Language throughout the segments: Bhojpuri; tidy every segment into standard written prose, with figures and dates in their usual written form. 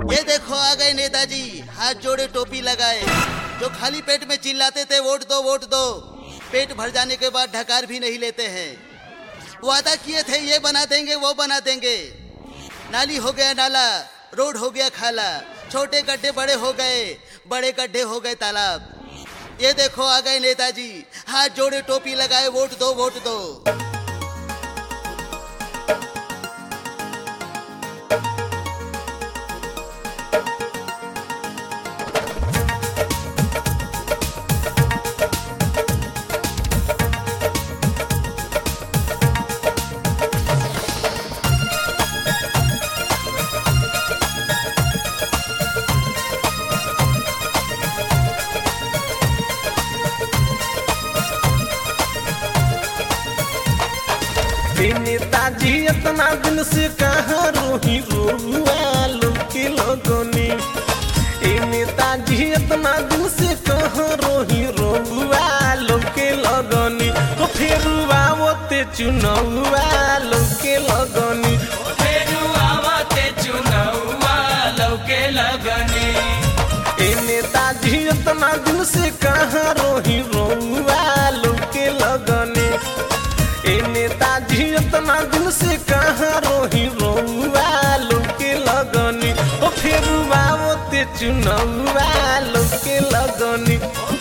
ये देखो आ गए नेताजी, हाथ जोड़े टोपी लगाए। जो खाली पेट में चिल्लाते थे वोट दो वोट दो, पेट भर जाने के बाद ढकार भी नहीं लेते हैं। वादा किए थे ये बना देंगे वो बना देंगे। नाली हो गया नाला, रोड हो गया खाला, छोटे गड्ढे बड़े हो गए, बड़े गड्ढे हो गए तालाब। ये देखो आ गए नेताजी, हाथ जोड़े टोपी लगाए, वोट दो वोट दो। नेताजी इतना दिन से कहाँ रोही रोआ लौके लगनी। नेताजी इतना दिन से कहाँ रोही रोआ लौके लगनी। तो फिर आवते चुनौआ लौके लगनी। नेताजी इतना दिन से कहाँ रोही रोआ लौके लगनी। नेताजी इतना दिन से कहाँ रोही रोआ लौके लगनी। ओ फिर आवते चुनौआ लौके लगनी।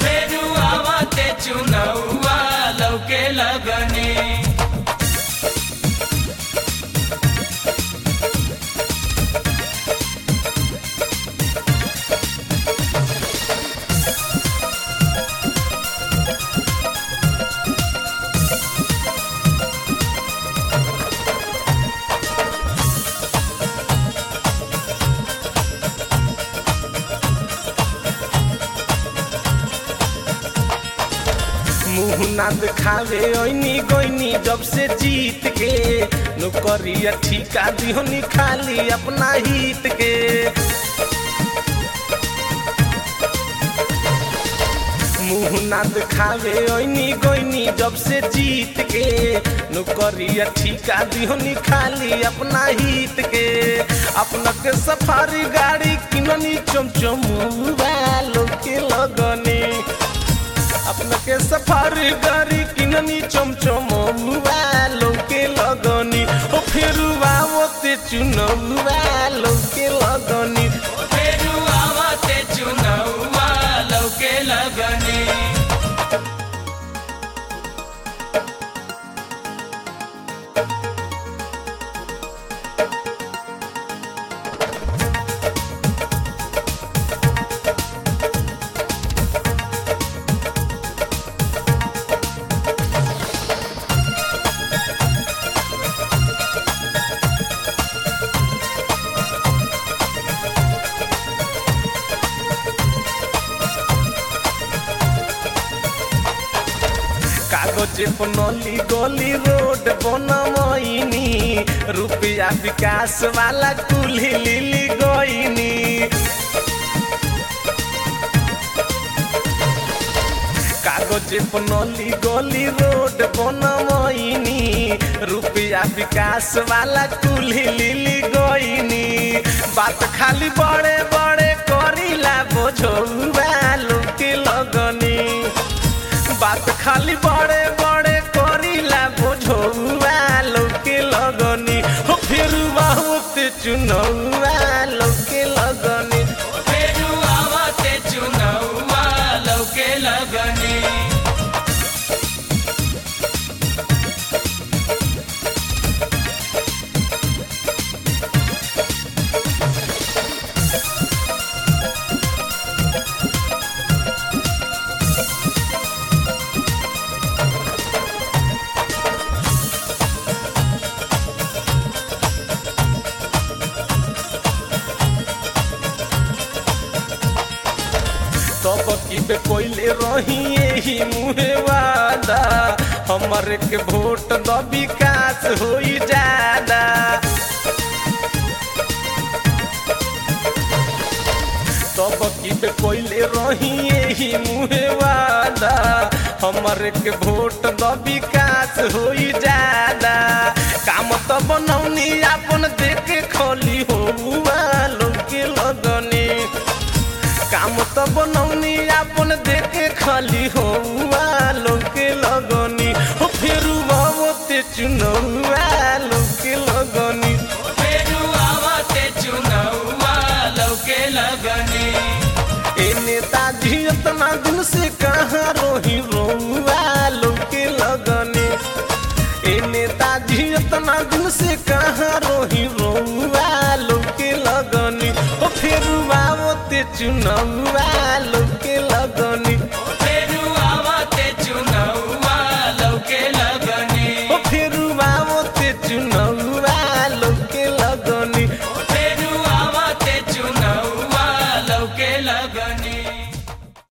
चुनौआ लौके लगनी। मुँह ना दिखावे ओइनी गोइनी जब से जीत के। नौकरिया ठीका दिहनी खाली अपना हित के। मुँह ना दिखावे ओइनी गोइनी जब से जीत के। नौकरिया ठीका दिहनी खाली अपना हित के। अपना के सफारी गाड़ी किननी चमचमुआ लौके लगनी। अपना के सफारी गाड़ी किननी चमचमुआ लौके लगनी। ओ फिर आवते चुनौआ लौके लगनी। चुनौआ लौके लगनी। कागज बनली गली रोड बनमैनी। रुपया विकास वाला कुल्ही लिली गईनी। कागज बनली गली रोड बनमैनी। रुपया विकास वाला कुल्ही लिली गईनी। बात खाली बड़े बड़े करीला बोझौआ लौके लगनी। बात खाली बड़े बड़े करीला बोझौआ लौके लगनी। हो फिर बहुते चुनौआ लौके लगनी। चुनौआ लौके लगनी। तब की बे कोइले रही यही मुहे वादा। हमर के वोट द विकास होई ज्यादा। तब की बे कोइले रही यही मुहे वादा। हमर के वोट द विकास होई ज्यादा। काम तो बनौनी अपन देख खोली हो लौके लग तो बनौनी अपन देखे खाली हौआ लौके लगनी हो फेरू आवते चुनौआ लौके लगनी फेरू आवते चुनौआ लौके लगनी ए नेताजी इतना दिन से कहाँ रोही रौआ लौके लगनी ए नेताजी इतना दिन से कहाँ रोही रौआ लौके लगनी ओ फेरू आवते चुनौआ लौके